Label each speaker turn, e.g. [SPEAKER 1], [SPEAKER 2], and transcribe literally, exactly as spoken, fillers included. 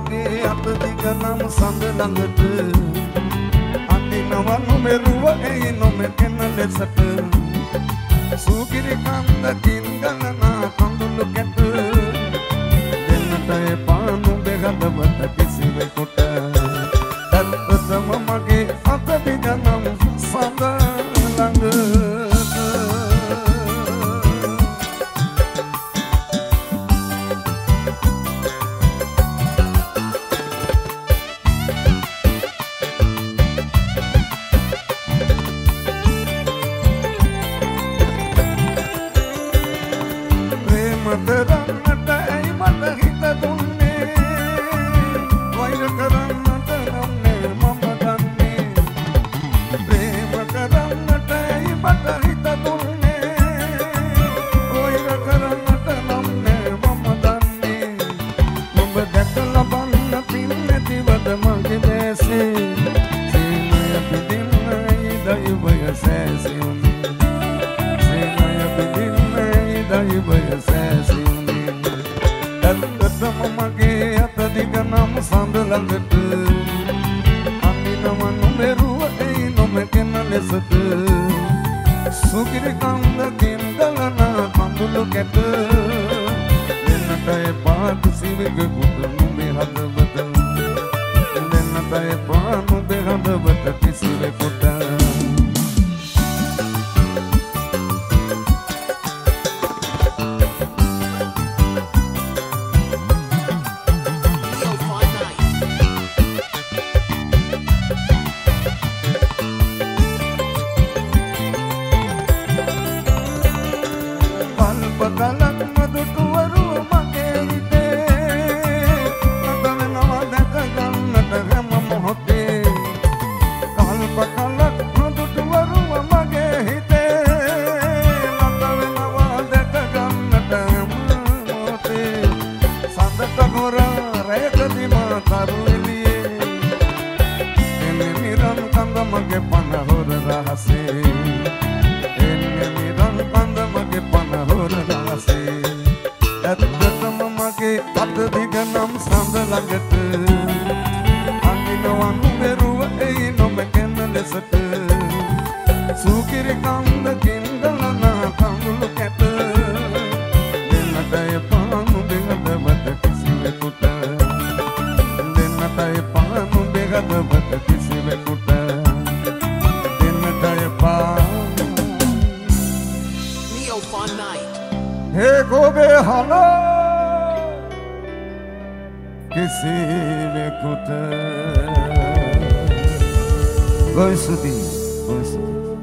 [SPEAKER 1] මගේ අත දිග නම් සඳ ළඟට අඳිනවා නොමෙරුව එයි නොමෙකෙන ලෙසට සූකිරි කන්දකින් ගලනා කඳුළු කැට දෙන්නට එපා නුඹේ හදවත කිසිවෙකුට ඇත්තටම මගේ අත දිග නම් සඳ ළඟට කරන්නට ඇයි මට හිත දුන්නේ වෛර කරන්නට නම්නේ මම දන්නේ ප්‍රේම කරන්නට ඇයි මට හිත දුන්නේ වෛර කරන්නට නම්නේ මම දන්නේ නුඹ දැකලා බලන්න පින් නැතිවද මගේ දැසේ සීනය පිටින්නයි දයවය සෑසියුනේ සීනය පිටින්නයි දයවය සෑසියුනේ ඇත්තටම මගේ අත දිග නම් සඳ ළඟට අඳිනවා නොමෙරුව එයි නොමෙකෙන ලෙසට සුගිරි කන්දකින් ගලනා කඳුළු කැට දෙන්නට එපා කිසිවෙකුට නුඹේ හදවත දෙන්නට එපා නුඹේ හදවත කිසිවෙකුට කලක් මදුටුවරුව මගේ හිතේ නත වෙනවා දැක ගන්නට හැම මොහොතේ කල්ප කලක් මදුටුවරුව මගේ හිතේ නත වෙනවා දැක ගන්නට හැම මොහොතේ සඳට ගොර රැයකදී මා කරු එළියේ එන්නේ නිරන් කඳ මගේ පන හොර රහසේ එන්නේ නිරන් කඳ මගේ පන හොර ඇත්තටම මගේ අත දිග නම් සඳ ළඟට අඳිනවා නොමෙරුව එයි නොමෙකෙන ලෙසට සූකිරි කන්දකින් ගලනා කඳුළු කැට දෙන්නට එපා නුඹේ හදවත කිසිවෙකුට දෙන්නට එපා නුඹේ හදවත කිසිවෙකුට දෙන්නට එපා
[SPEAKER 2] Neo Fun Night.
[SPEAKER 1] Hey gobe hala kisi ve kuta Goy Sudi